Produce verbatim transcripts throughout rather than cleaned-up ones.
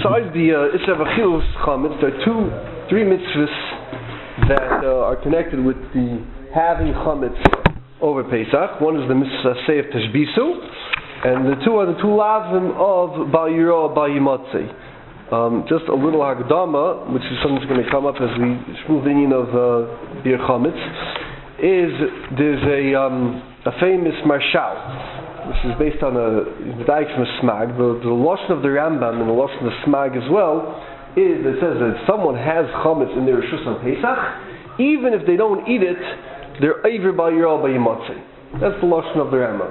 besides the uh, Isser V'Chilus Chametz, there are two, three mitzvahs that uh, are connected with the having Chametz over Pesach. One is the mitzvah Seif Tashbisu, and the two are the two lavim of Bal Yiro Bal Yimatzei. Um, just a little Hagdama, which is something that's going to come up as we shmul the inyan of uh, Bir Chametz, is there's a um, a famous marshal, which is based on a Medaik from a Smag. The, the Lashon of the Rambam and the Lashon of the Smag as well is that it says that if someone has Chametz in their Rishus on Pesach, even if they don't eat it, they're Eiver Bal Yiro Bal Yimatzei. That's the Lashon of the Rambam.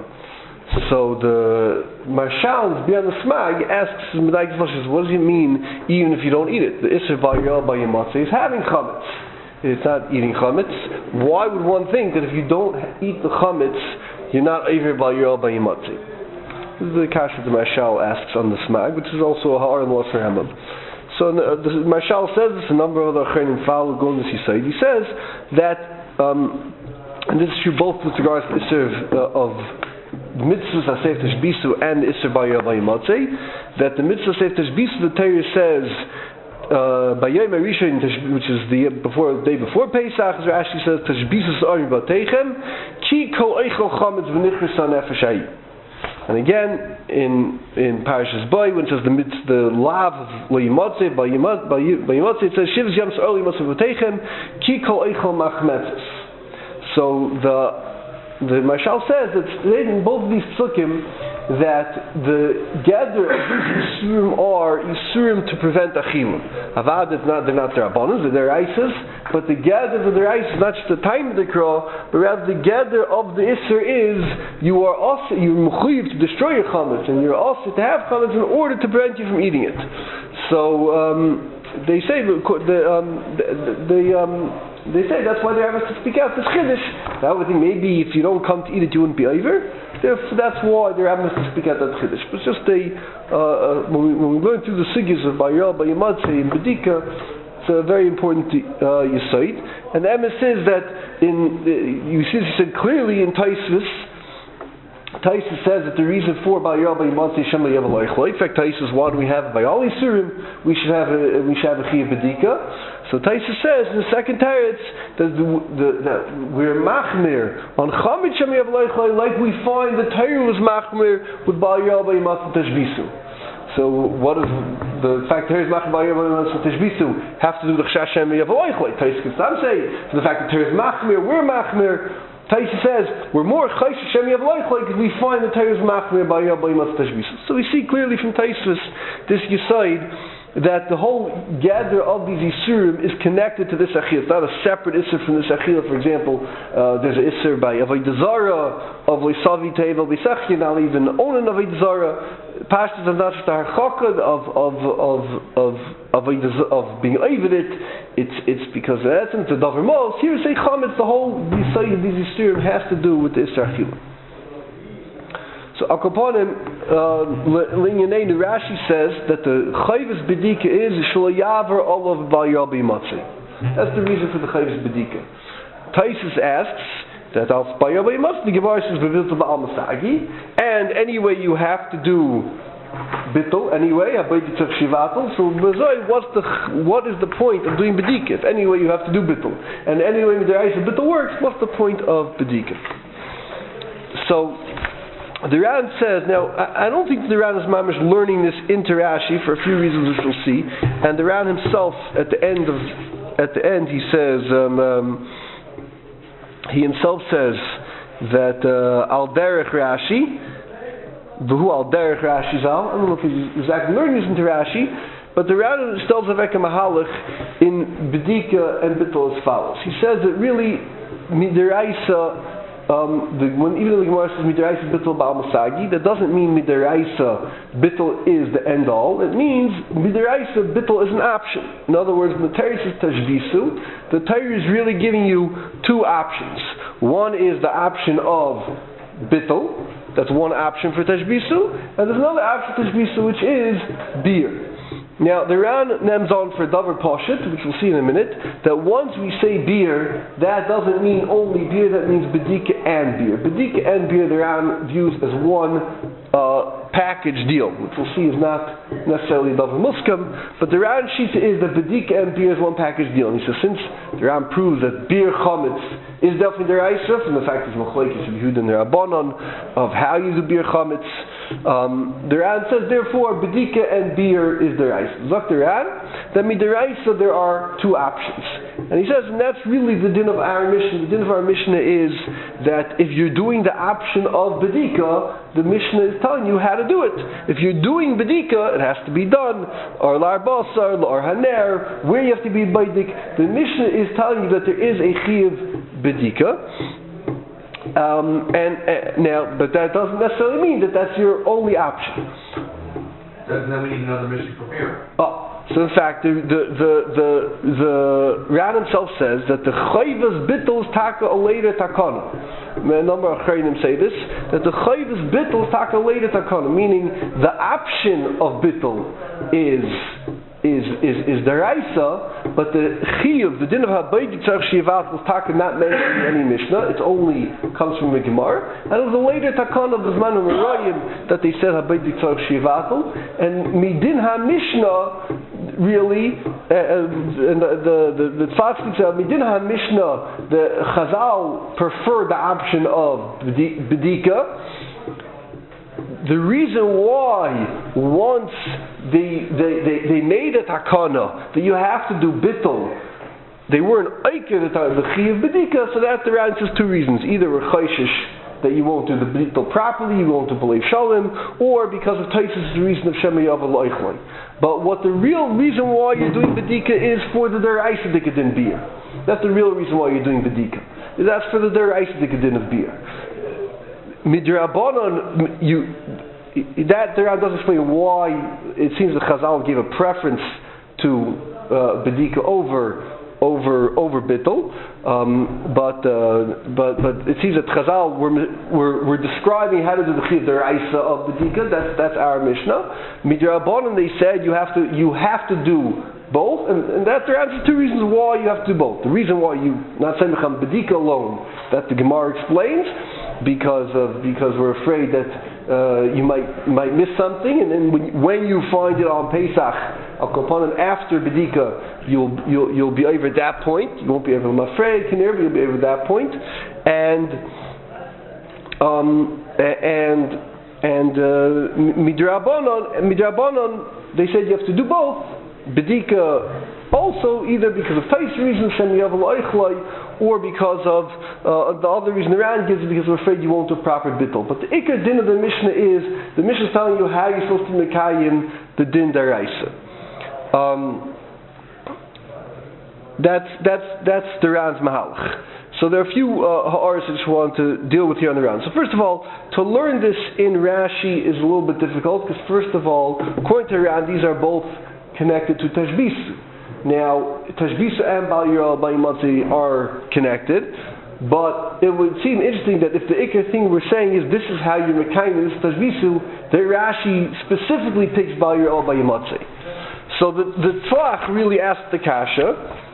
So the Marshal beyond the Smag asks Medaik Lashon, what does it mean even if you don't eat it? The Isser Bal Yiro Bal Yimatzei is having Chametz. It's not eating chametz. Why would one think that if you don't eat the chametz, you're not Eiver Bal Yiro Bal Yimatzei? This is the kasha the Marshal asks on the Smag, which is also a har and loss for Rambam. So the, the Marshal says this. A number of other achronim follow going this. He says he says that, um, and this is true both with regards to the Isser uh, of mitzvahs Asef Tashbisu and the Isser Bal Yiro Bal Yimatzei, that the mitzvah Asef Tashbisu, the Torah says, Uh, by Yom Rishon, which is the before the day before Pesach, as Rashi says, Tashbisus Ari Batechem, Ki Kol Eichel Chametz V'Nichnas Nefesh Hayim. And again, in in Parashas Bay, when it says the mitzvah, the lav of Lo Yimatzei, by Yimatzei, it says Shivs Yams Ari Yimatzei Batechem, Ki Kol Eichel Machmetzes. So the the Marshal says that in both of these psukim that the gather of these Yisurim are Yisurim to prevent Achilum. Avad, it's not, they're not their Rabbanos, they're their Isis, but the gather of their Isis is not just the time of the Krah, but rather the gather of the Isser is you are also, you're Mechuyev to destroy your Chametz, and you're also to have Chametz in order to prevent you from eating it. So, um, they say, the, um, the, the um, they say that's why they're having to speak out this Chiddush. I would think maybe if you don't come to eat it, you wouldn't be over. That's why they're having to speak out that Chiddush. But just a, uh, uh, when, we, when we learn through the Sigyas of Bal Yiro Bal Yimatzei and Bedika, it's a very important uh, Yesod. And the emes is that in, uh, you see, he said clearly in Taisvis, Taisvis says that the reason for Bal Yiro Bal Yimatzei Shem Le'Yev Aloichloi. In fact, Taisvis, why do we have by all Yisurim? We should have a we should have a Chiyuv Bedika. So Taisvis says in the second teretz that, the, the, that we're machmir on Chametz Shem Le'Yev Aloichloi, like we find the Torah was machmir with Bal Yiro Bal Yimatzei Tashbisu. So what does the fact that Torah is machmir Bal Yiro Bal Yimatzei Tashbisu have to do with Chashash Shem Le'Yev Aloichloi? Taisvis can stop saying for the fact that Torah is machmir, we're machmir. Taisha says we're more Chaysh Shem Le'Yev Aloichloi because we find the Torah is machmir Bal Yiro Bal Yimatzei Tashbisu. So we see clearly from Taisvis this Yesod that the whole gather of these Yisurim is connected to this Achil. It's not a separate Isser from this Achil. For example, uh, there's an Isser by Avodah Zarah, of Leisavi Tevel B'Sechya, not even owning Avodah Zarah. Pashtas is not just a Harchakad of of of of of, of being over it. It's it's because of that, it's a Davar Mos. Here say Chametz, the whole Yisai of these Yisurim has to do with the Isser Achil. So Akoponim, Linyaneinu, Rashi says that the Chayvus Bedika is Shlo Yavar Olav Bal Yiro Bal Yimatzei. That's the reason for the Chayvus Bedika. Taisus asks that Al Bal Yiro Bal Yimatzei, the Gemara says Bevilta Ba'al Masagi, and anyway you have to do Bittul, anyway, Habayditzach Shivatel. So what's the what is the point of doing Bedika? If anyway you have to do Bittul, and anyway the Bittul works, what's the point of Bedika? So the Ran says, now, I don't think the Ran is mamish learning this into Rashi for a few reasons which we'll see, and the Ran himself, at the end of, at the end he says, um, um, he himself says that uh, Al Derech Rashi, V'hu Al Derech Rashi Zal, I don't know if he's exactly learning this into Rashi, but the Ran tells Aveka Mahalach in Bedika and Bittul as follows. He says that really, Midiraisa, Um, the, when even the Gemara says Midiraisa Bittul Ba'al Masagi, that doesn't mean Midiraisa Bittul is the end all. It means Midiraisa Bittul is an option. In other words, the Torah is Tashbisu. The Torah is really giving you two options. One is the option of Bittul. That's one option for Tashbisu. And there's another option for Tashbisu, which is beer. Now, the Ran names on for Davar Poshet, which we'll see in a minute, that once we say beer, that doesn't mean only beer, that means Bedika and beer. Bedika and beer, the Ran views as one uh, package deal, which we'll see is not necessarily a double muskam, but the Ran Shita is that Bedika and beer is one package deal. And he says, since the Ran proves that beer chametz is definitely the Raisa, from the fact that Machlokes and Yehuda and the Rabbanon of how you do beer chametz, um, the Ran says, therefore, Bedika and beer is the Raisa. Zok the Ran, that means the Raisa there are two options. And he says, and that's really the din of our Mishnah. The din of our Mishnah is that if you're doing the option of Bedika, the Mishnah is telling you how to do it. If you're doing Bedika, it has to be done, or Lar Basar, or Haner, where you have to be Baidik. The Mishnah is telling you that there is a Chiv Bedika. Um, and uh, now, but that doesn't necessarily mean that that's your only option. Doesn't that mean another Mishnah for beer? Oh. So in fact, the the the the, the Ran himself says that the chayvus bittul taka later takana. A number of chayim say this, that the chayvus bittul taka later takana, meaning the option of bittul is is is is the raisa, but the chiyuv, the din of habaydik tzarich shivat was taka not mentioned in any mishnah. It only comes from the Gemara, and it was the later takana of the zman of Merayim that they said habaydik tzarich shivat, and midin ha mishnah. Really, uh, and the the the Tzfat speaks of Midin HaMishnah. The Chazal prefer the option of Bedika. The reason why once they they they, they made a takana that you have to do bittul, they weren't oiker the Chi of Bedika. So that there answers two reasons: either we're chayshish that you won't do the bittul properly, you won't do believe shalom, or because of Taisus, the reason of Shemayav al-Oichlon. But what the real reason why you're doing Bedika is for the Deraisa Dikadin beer. That's the real reason why you're doing Bedika. That's for the Deraisa Dikadin of beer. Midrabanon, you that Deraisa doesn't explain why it seems that Chazal gave a preference to uh, Bedika over over over bittul, um, but uh, but but it seems that Chazal were, were were describing how to do the chiv deraisa of Bedika. That's that's our Mishnah. Midrabanan, they said you have to you have to do both, and, and that there are two reasons why you have to do both. The reason why you not saying Bedika alone, that the Gemara explains, because of because we're afraid that uh, you might might miss something, and then when, when you find it on Pesach. After Bedika, you'll you'll you'll be over that point. You won't be over Mafrei Kinir, but you'll be over that point. And um and and uh, Midrabanon Midrabanon, they said you have to do both. Bedika also either because of Tais reasons, Shemiyav al-Oichlai, or because of uh, the other reason the Ran gives is because we're afraid you won't do proper bittul. But the Ikar din of the Mishnah is the Mishnah is telling you how you're supposed to mekayim the din deraisa. Um, that's that's that's the Ran's Mahalach. So there are a few uh, ha'aras I just want to deal with here on the Ran. So first of all, to learn this in Rashi is a little bit difficult because first of all, according to Ran, these are both connected to Tashbisu. Now, Tashbisu and Bal Yirah Bal Yimatzi are connected, but it would seem interesting that if the Ikar thing we're saying is this is how you're mekayim this Tashbisu, that Rashi specifically picks Bal Yirah Bal Yimatzi. So the the Tzlach really asked the Kasha.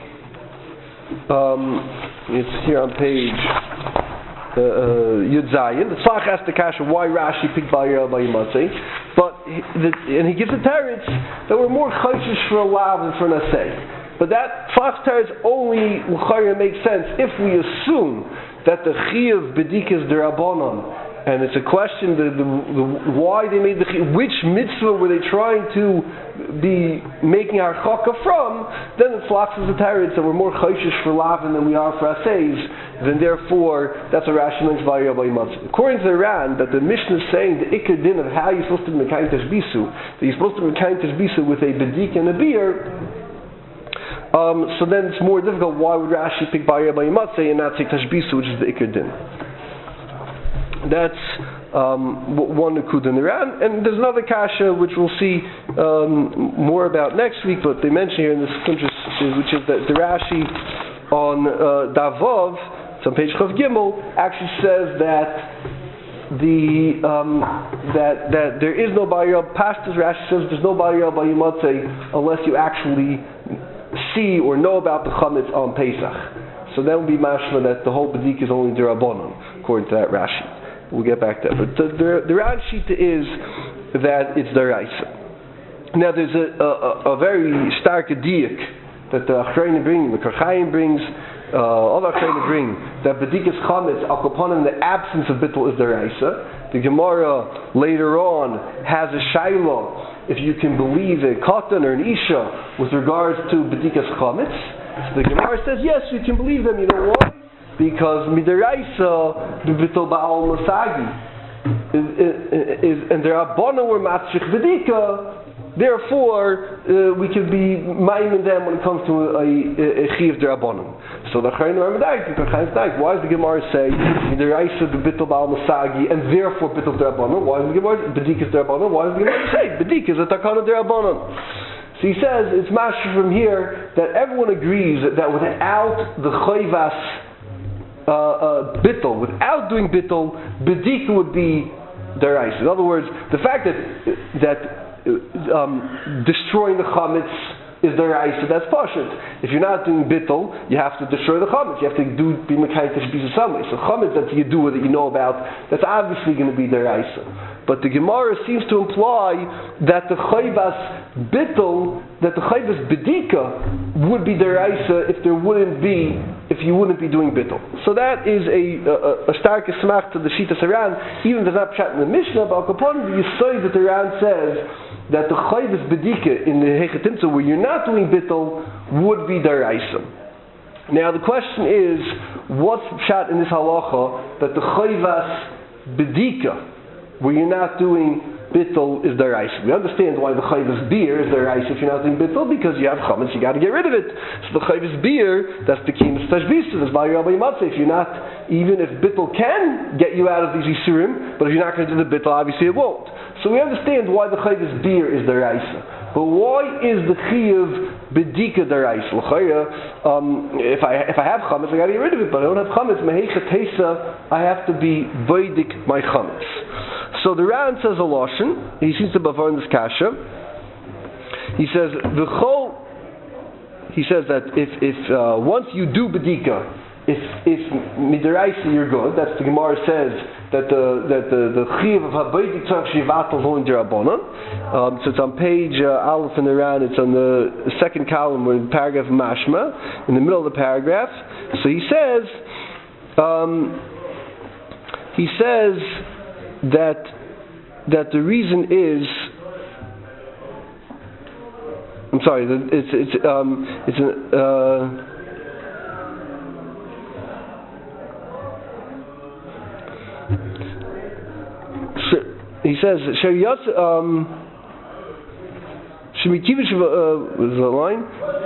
Um, it's here on page uh, uh, Yud Zayin. The Tzlach asked the Kasha why Rashi picked Bal Yirah Bal Yimatzi, but he, the, and he gives a teretz that we're more chayshish for a lav than for an asay. But that Tzlach's teretz only l'chayra makes sense if we assume that the chiyuv bedika is derabanan. And it's a question the, the, the, why they made the which mitzvah were they trying to be making our chaka from? Then it's lots of the teretz that we're more chayshish for lavin than we are for asays. Then therefore that's a Rashi mentions Bal Yirah Bal Yimatzi. According to the Ran, that the Mishnah is saying the ikar din of how you're supposed to be mekayim tashbisu, that you're supposed to be mekayim tashbisu with a bedik and a beer. Um, so then it's more difficult. Why would Rashi pick Bal Yirah Bal Yimatzi and not say tashbisu, which is the ikar din? That's um, one Nakud in the Ran, and there's another kasha which we'll see um, more about next week. But they mention here in this which is that the Rashi on uh, Davov, it's on page Chav Gimel, actually says that the um, that that there is no Bal Yirah. Pastas Rashi says there's no Bal Yirah Bal Yimatzi unless you actually see or know about the chametz on Pesach. So that would be mashma that the whole bedik is only derabanan, according to that Rashi. We'll get back to that. But the, the, the Ran Shita is that it's deraisa. Now there's a, a, a very stark diak that the Achreinim bring, the Karchayim brings, uh, all the Achreinim bring, that Bedikas Chametz, al kapanim, the absence of bittul is deraisa. The Gemara later on has a shaila if you can believe a katan or an isha with regards to Bedikas Chametz. So the Gemara says yes, you can believe them. You know why? Because midaraisa the bittul ba'al masagi is, is, is and there are bono were matchich bedika. Therefore, uh, we can be miming them when it comes to a chiv derabanan. So the Chayim are medayik, the Chayim medayik. Why does the Gemara say midaraisa the bittul ba'al masagi and therefore bittul derabanan? Why does the Gemara bedika is derabanan? Why does the Gemara say bedika is a takana derabanan? So he says it's mashur from here that everyone agrees that without the chayvas uh, uh, bittul, without doing bittul, bedika would be deraisa. In other words, the fact that that um, destroying the chametz is deraisa, that's pashut. If you're not doing bittul, you have to destroy the chametz. You have to do be mekayim tashbisa some way. So chametz that you do that you know about, that's obviously going to be deraisa. But the Gemara seems to imply that the chayvas bittul, that the chayvas bedika would be deraisa if there wouldn't be, if you wouldn't be doing bittul. So that is a a, a stark smach to the Shitas Haran, even if there's not pshat in the Mishnah, but upon the Yisod that the Haran says that the chayvas bedika in the Hechetimtza where you're not doing bittul would be deraisa. Now the question is, what's pshat in this halacha that the chayvas bedika where you're not doing bittul is deraisa? We understand why the chayvas beer is deraisa if you're not doing bittul, because you have chametz, you got to get rid of it. So the chayvas beer, that's the kimus tashbisa, that's by Rabbi Matzah. If you're not, even if bittul can get you out of these isurim, but if you're not going to do the bittul, obviously it won't. So we understand why the chayvas beer is deraisa. But why is the chiyuv bedika deraisa? Um, if I if I have chametz, I got to get rid of it. But I don't have chametz. Meheicha teisa, I have to be veidik my chametz. So the Ran says a lashon. He seems to bavar in this kasha. He says v'chol. He says that if if uh, once you do bedika, if if midaraisa you're good. That's the Gemara says that the that the the chiv of habaydik tzarich shivatal hoin derabanan. Um, so it's on page uh, Aleph in the Ran. It's on the second column, where the paragraph mashma in the middle of the paragraph. So he says um, he says that that the reason is. I'm sorry. It's it's um it's an. Uh, He says, "Sheriyat um, Shemitivish uh, is the line.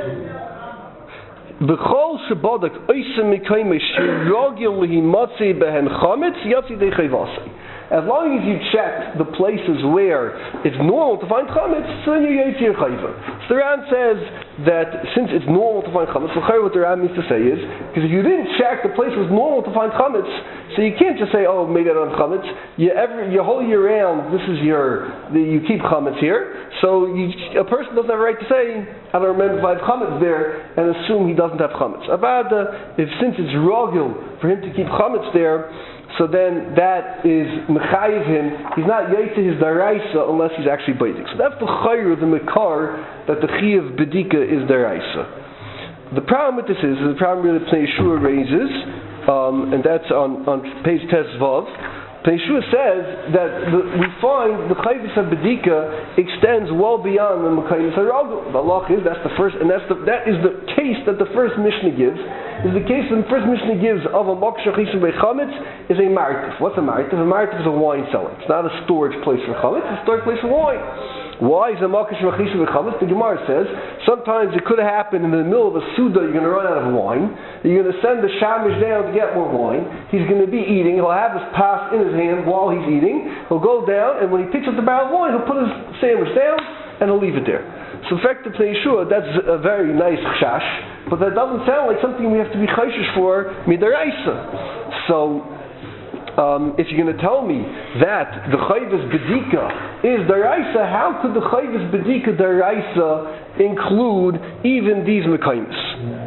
B'chol shebadak oisem mikayme shirogil himatzi behen chametz yatzi dechayvasi." As long as you check the places where it's normal to find chametz, so then you're yatzir chayva. So the Ran says that since it's normal to find chametz, what the Ran means to say is, because if you didn't check the place was normal to find chametz, so you can't just say, oh, maybe I don't have chametz. You every your whole year round, this is your the, you keep chametz here. So you, a person doesn't have a right to say, I don't remember if I have chametz there, and assume he doesn't have chametz. Avada, if since it's rogil for him to keep chametz there, so then that is mechayiv him. He's not yaitze his daraisa unless he's actually baidik. So that's the chayr, the mekar, that the chiyuv bedika is daraisa. The problem with this is, the problem really Pnei Yeshua raises, um, and that's on, on page Tezvav. Pnei Yeshua says that the, we find the chayvus of bedika extends well beyond the mekayim saragul. The halach is that's the first, and that's the, that is the case that the first Mishnah gives. Is the case that the first Mishnah gives of a moksha chisu bechametz is a martif. What's a martif? A martif is a wine cellar. It's not a storage place for chametz. It's a storage place for wine. Why is a moksha chisu bechametz? The Gemara says sometimes it could have happened in the middle of a suda. You're going to run out of wine. You're going to send the shamish down to get more wine. He's going to be eating. He'll have his pas in his hand while he's eating. He'll go down, and when he picks up the barrel of wine, he'll put his sandwich down and he'll leave it there. So, in fact, to Pnei Yeshua, that's a very nice chash, but that doesn't sound like something we have to be chayshish for midaraisa. So, um, if you're going to tell me that the chayvus bedika is daraisa, how could the chayvus bedika daraisa include even these mekaymis?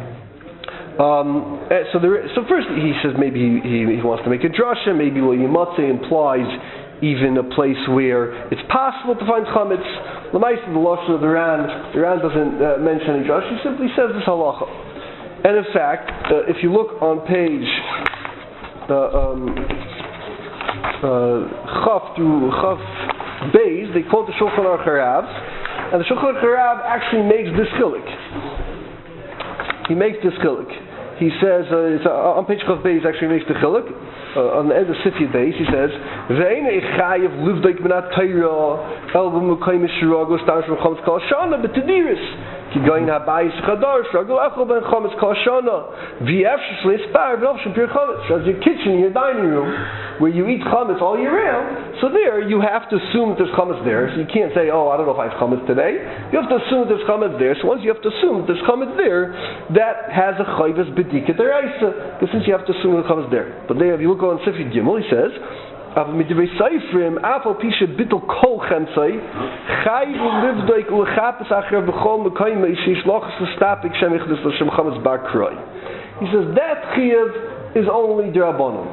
Um, so, there, so first he says maybe he, he, he wants to make a drasha. Maybe what Yimatze implies even a place where it's possible to find chametz. L'maisa, the lashon of the Ran, the Ran doesn't uh, mention any drush. He simply says this halacha. And in fact, uh, if you look on page uh, um, uh, Chaf through Chaf Beis, they quote the Shulchan Aruch Harav, and the Shulchan Aruch Harav actually makes this chilik. He makes this chilik. He says, uh, it's, uh, on page Chaf Beis, actually makes the chilik. Uh, on the end of Sifya Beis, he says, "Ve'ein echayev livdek benat Torah el b'mukayim shirago stam shel chametz kol shana b'tediris ki goyin habayis chadar shirago echol ben chametz kol shana v'yefshel shleispar v'yefshel pir chametz." As your kitchen, your dining room, where you eat chametz all year round, so there you have to assume that there's chametz there. So you can't say, "Oh, I don't know if I have chametz today." You have to assume that there's chametz there. So once you have to assume that there's chametz there, that has a chayvus b'dika deraisa. Because since you have to assume there's chametz there, but there if you look on Sifri Gimel, he says, "Av midrei seifrim afal pisha bittul kol chemtzai chayv livdoik ulechapes acher b'chol mekayim ishish lochas l'stapik shem ichdas l'shem chametz bar kroi." He says that chiyuv is only d'Rabbanan.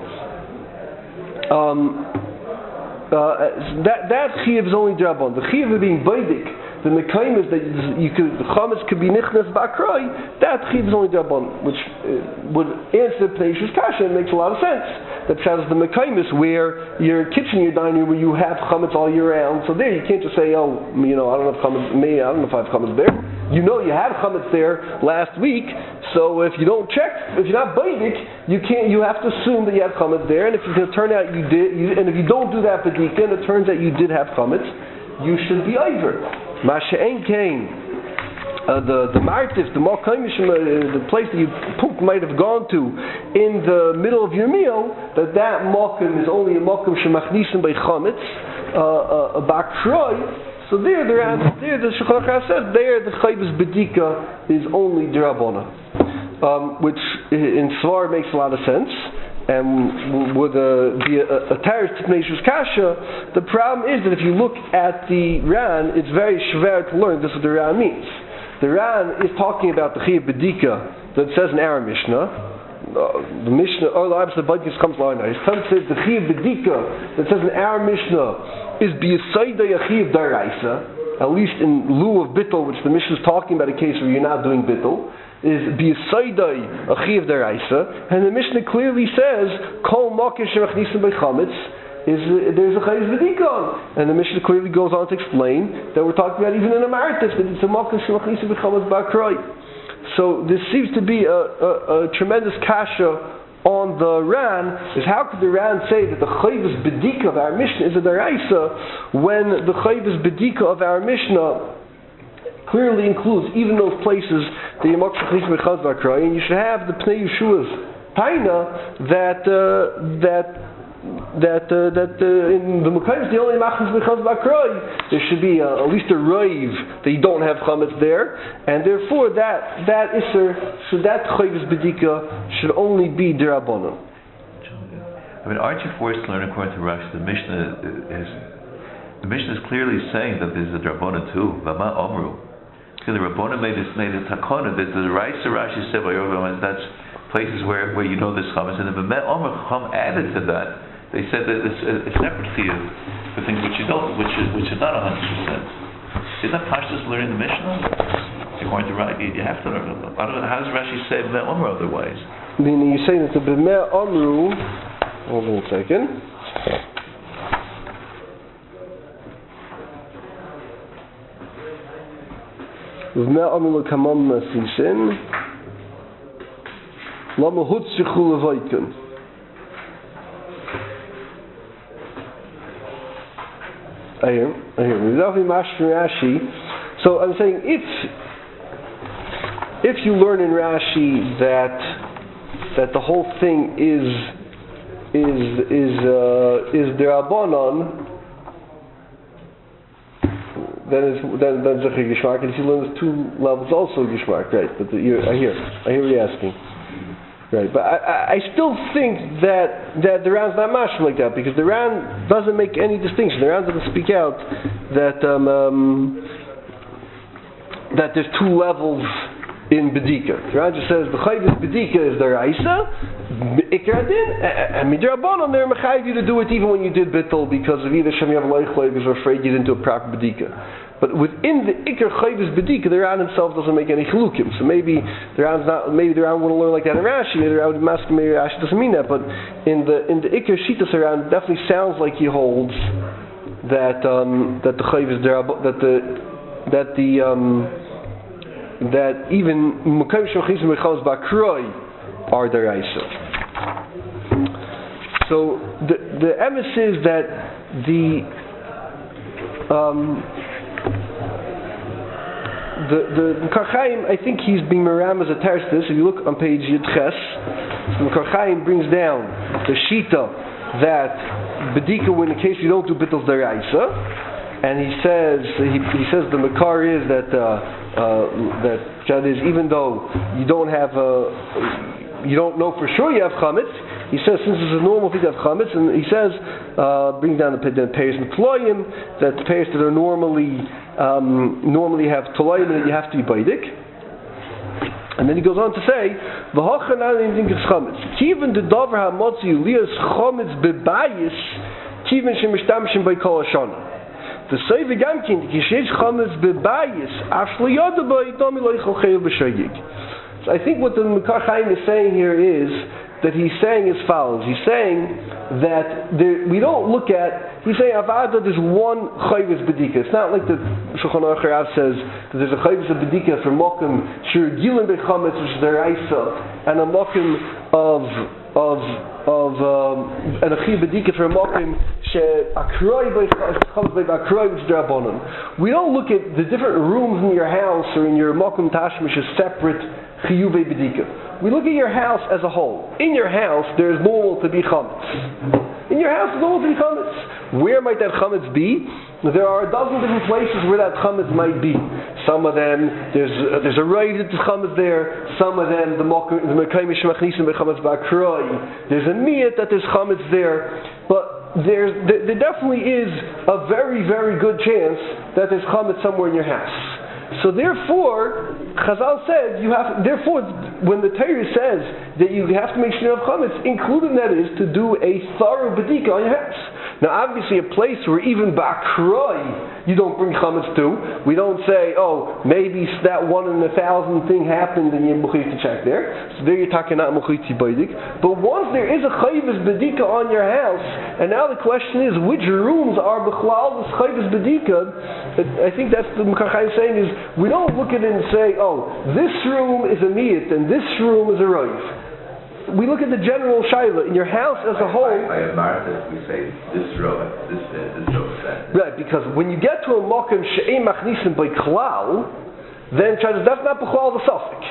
Um, uh, that that chiyuv is only d'Rabbanan. The chiyuv of being baidik, the mekayim is that you could the chametz could be nichnas bar kroi. That chiyuv is only d'Rabbanan, which uh, would answer Pneishus Kasha. It makes a lot of sense. That shows the mekaymis where your kitchen, your dining room, where you have chametz all year round. So there, you can't just say, "Oh, you know, I don't have chametz. Me, I don't know if I have chametz there." You know, you had chametz there last week. So if you don't check, if you're not baidik, you can't. You have to assume that you have chametz there. And if it turn out you did, you, and if you don't do that bedika, and it turns out you did have chametz, you should be over. Masha'en kain. Uh, the the martif, the malkaimishim, uh, the place that you might have gone to in the middle of your meal, that that malkim is only a malkim shemachnisim by chametz, uh, a bakroi. So there, there, there, the Shulchan Aruch says there the chayvus bedika is only d'Rabbanan, um, which in Svar makes a lot of sense. And would uh, be a, a teres to Pneishus Kasha. The problem is that if you look at the Ran, it's very shver to learn this is what the Ran means. The Ran is talking about the chiyuv bedika that says in our Mishnah. Uh, the Mishnah, or the opposite Badkis comes line now. He says the chiyuv bedika that says in our Mishnah is b'yisaydei a chiyuv daraisa, at least in lieu of bittul, which the Mishnah is talking about a case where you're not doing bittul, is b'yisaydei a chiyuv daraisa, and the Mishnah clearly says kol makim shemachnisim b'chametz. Is uh, there's a chayvus bedika, and the Mishnah clearly goes on to explain that we're talking about even in a martif that it's a makom shemachnisim b'chametz b'akroi. So this seems to be a, a, a tremendous kasha on the Ran. Is how could the Ran say that the chayvus bedika of our Mishnah is a daraisa when the chayvus bedika of our Mishnah clearly includes even those places that you makom shemachnisim b'chametz b'akroi, and you should have the Pnei Yeshua's taina that uh, that. That uh, that uh, in the Mekayim the only machmas b'chametz b'akroi, there should be uh, at least a raiv that you don't have chametz there, and therefore that that iser, so that chayvus bedika should only be d'Rabbanan. I mean, aren't you forced to learn according to Rashi? The Mishnah is the Mishnah is clearly saying that there's a d'Rabbanan too. V'ma omru. Because the Rabbanan made this made a takona that the Raisa Rashi said by Yovam, that's places where, where you know there's chametz, and the V'ma omru Chacham added to that. They said that it's a, a separate chiyuv for things which you don't, which is which is not a hundred percent. Isn't that pashtus learning the Mishnah? According to Rashi, you have to learn them. I don't know, how does Rashi say b'meh omru otherwise? Meaning you're saying that the b'meh omru. Hold on a second. B'meh omru l'kamam nasisin. Lama hutzichu levaykin. I hear, I hear. So I'm saying if if you learn in Rashi that that the whole thing is is is uh, is d'Rabbanan, then it's then then it's a gishmak. And if you learn there's two levels also gishmak, right? But the, you, I hear, I hear what you're asking. Right, but I, I still think that that the Ran's not mashma like that, because the Ran doesn't make any distinction. The Ran doesn't speak out that um, um, that there's two levels in Bedika. The Ran just says the Chayvus Bedika is the Raisa, Ikar Din, and Midrabanan they're mechayiv you to do it even when you did Bittul because of either Shem Yav Leichlev is afraid you didn't do a proper Bedika. But within the Ikar Chayvus Bedika, the Ran himself doesn't make any Chilukim. So maybe the Ran's not, maybe the Ran wouldn't learn like that in Rashi, maybe the Ran would mask, maybe Rashi doesn't mean that, but in the in the Ikar Shitas Ran, it definitely sounds like he holds that um, that the Chayvus that the that the um, that even Mekayim Shemachnisim B'Chametz Ba'Kroi are deraisa. So the the emes is that the um, the the Mekar Chaim, I think he's being meram as a teres this. If you look on page Yud Ches, the Mekar Chaim brings down the shita that bedika in the case you don't do bittul deraisa. And he says he, he says the makar is that uh, uh, that that is even though you don't have a, you don't know for sure you have chametz. He says since it's a normal thing to have chametz, and he says uh, bring down the, the payers and tloyim that the payers that are normally um, normally have tloyim and that you have to be baidik. And then he goes on to say v'hachanani think it's chametz. Even the davar hamotzi lias chametz bebayis even shemishtamshim by kol hashana. The Seiv Gamkin, Kishesh Chametz Bebayis, Ashli Yodabai, Domi Loichel Chayav B'Shogeg. So I think what the Mekar Chaim is saying here is that he's saying as follows. He's saying that there, we don't look at, he's saying Avada, there's one Chayvus Bedika. It's not like the Shulchan Aruch Rav says that there's a Chayvus Bedika for Mokum Shir Gilin Bechametz, which is the Raisa, and a Mokum of of of um, an Achi Bedika for a Mokum She'akroi B'Akroi which is Drabonon. We don't look at the different rooms in your house or in your Mokum Tashmish as separate Chiyuvei Bedika. We look at your house as a whole. In your house there is normal to be Chametz. In your house is normal to be Chametz. Where might that Chametz be? There are a dozen different places where that chametz might be. Some of them, there's uh, there's a right that there's chametz there. Some of them, the Mekayim Shemachnisim B'Chametz Ba'Kroi. There's a miyat that there's chametz there. But there's, there, there definitely is a very, very good chance that there's chametz somewhere in your house. So therefore, Chazal said, you have, therefore, when the Torah says that you have to make sure you have chametz, including that is to do a thorough bedika on your house. Now obviously a place where even Ba'Kroi you don't bring chametz to, we don't say, oh, maybe that one in a thousand thing happened and you're mechuyev to check there. So there you're talking not mechuyev to baidik. But once there is a chayvus bedika on your house, and now the question is, which rooms are b'chlal this chayvus bedika? I think that's the Mekar Chaim saying is, we don't look at it and say, oh, this room is a miyat and this room is a roiv. We look at the general shaila in your house as a whole. By a martha, we say this row, this this, this row, that. Right, because when you get to a mokum she'ein machnisim by klal, then that's not b'chlal the suffix.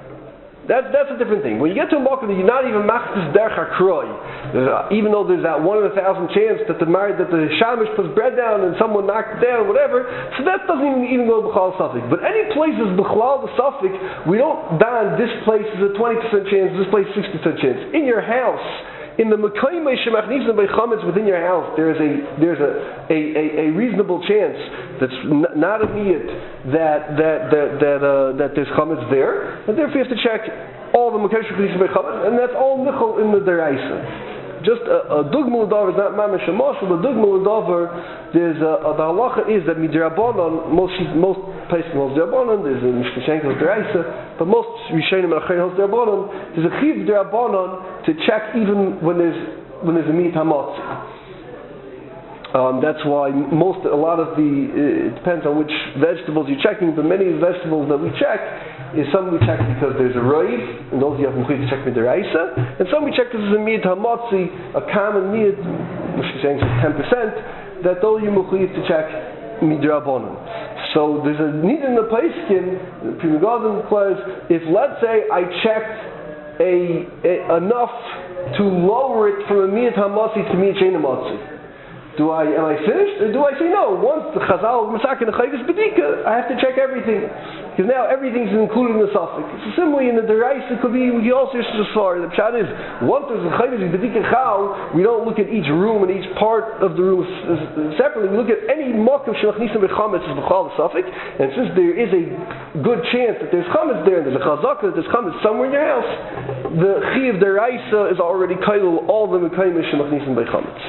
That's that's a different thing. When you get to a mokum that you're not even machnis derech hakroi, even though there's that one in a thousand chance that the married that the shamish puts bread down and someone knocked it down, whatever. So that doesn't even, even go to b'chlal suffix. But any place is b'chlal the suffix, we don't don this place is a twenty percent chance, this place is sixty percent chance. In your house, in the Mekayim Shemachnisim B'Chametz within your house, there is a there's a a, a, a reasonable chance that's n- not a miyat that that that that uh, that there's chametz there, and therefore you have to check all the Mekayim Shemachnisim B'Chametz, and that's all nichol in the deraisa. Just a, a dugma l'davar is not mamash a mashal. The dugma l'davar, there's a, a, the halacha is that midrabanan most most places most drabanan there's a mishkashenkel deraisa, but most rishonim and achayin drabanan there's a chiv drabanan to check even when there's when there's a meat hamatzi. Um, that's why most, a lot of the, uh, it depends on which vegetables you're checking, but many of the vegetables that we check is some we check because there's a roiv, and those you have to check with the raisa, and some we check because there's a miyat hamotzi, a common miyat, which is saying ten percent, that all you mechuyev to check midrabanan. So there's a need in the paiskin, the Pri Megadim says, if let's say I checked a, a enough to lower it from a miyat hamotzi to miyat shein hamotzi. Do I, am I finished? Or do I say no? Once the Chazal Masak and the Chayvus Bedika, I have to check everything. Because now everything's included in the suffix. Similarly, in the deraisa, it could be, we also just as far. The pshat is, once there's a chayvus, we don't look at each room and each part of the room separately. We look at any mokum shenachnisim b'chametz is b'chal suffix, and since there is a good chance that there's chametz there, and there's a chazaka that there's chametz somewhere in your house, the chi of deraisa is already kailul all the mekayim shenachnisim b'chametz.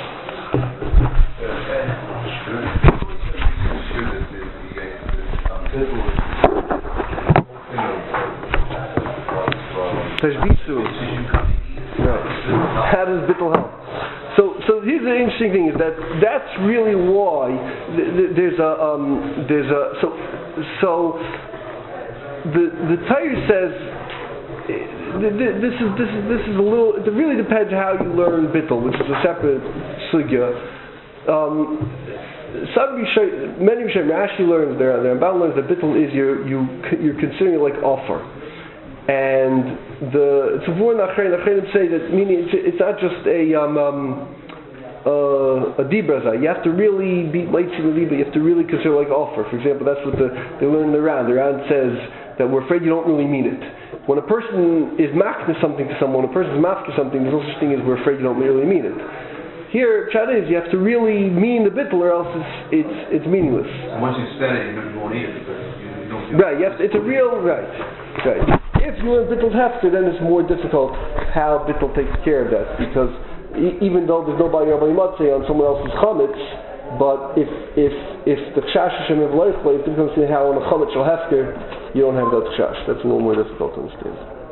Tashbisu. Right. How does bittul help? So, so here's the interesting thing: is that that's really why th- th- there's a um, there's a so so the the Torah says th- th- this is this is this is a little. It really depends how you learn bittul, which is a separate sugya. Um, Some Rishonim, many Rishonim, Rashi learns there, the Ramban learns that bittul is you you you're considering it like offer. And the Tzavur Nachrein Nachreinim say that meaning it's, it's not just a um, um, uh, a dibraza. You have to really be leitzim liba. You have to really consider like offer. For example, that's what the, they learn in the Ran. The Ran says that we're afraid you don't really mean it. When a person is machna something to someone, a person is mafka something. There's no such thing as we're afraid you don't really mean it. Here, pshat is you have to really mean the bittul, or else it's it's, it's meaningless. And once you said it, you won't eat it because you don't feel right. You have to, it's a real right. Right. If you learn bittul hefker, then it's more difficult how bittul takes care of that, because e- even though there's nobody Rabbi Matzeh on someone else's chametz, but if if if the chash Hashem of life, if it comes to how on a chametz shel hefker, you don't have that chash. That's a little more difficult to understand.